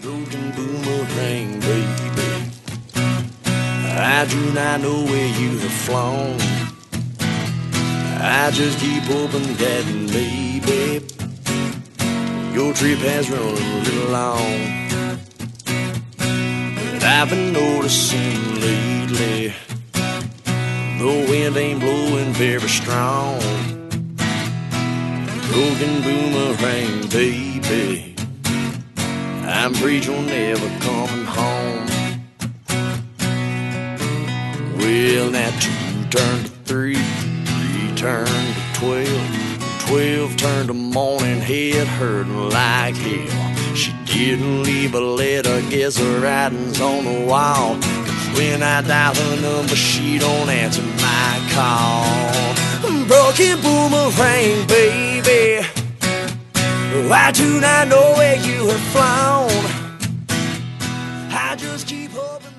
broken boomerang, baby. I do not know where you have flown. I just keep hoping that maybe your trip has run a little long. But I've been noticing lately the wind ain't blowing very strong. Broken boomerang, baby, I'm afraid you're never coming home. Well, now 2 turned to 3, 3 turned to 12, 12 turned to morning, head hurting like hell. She didn't leave a letter, guess her writing's on the wall. 'Cause when I dial her number, she don't answer my call. Broken boomerang, baby, I do not know where you have flown. I just keep hoping.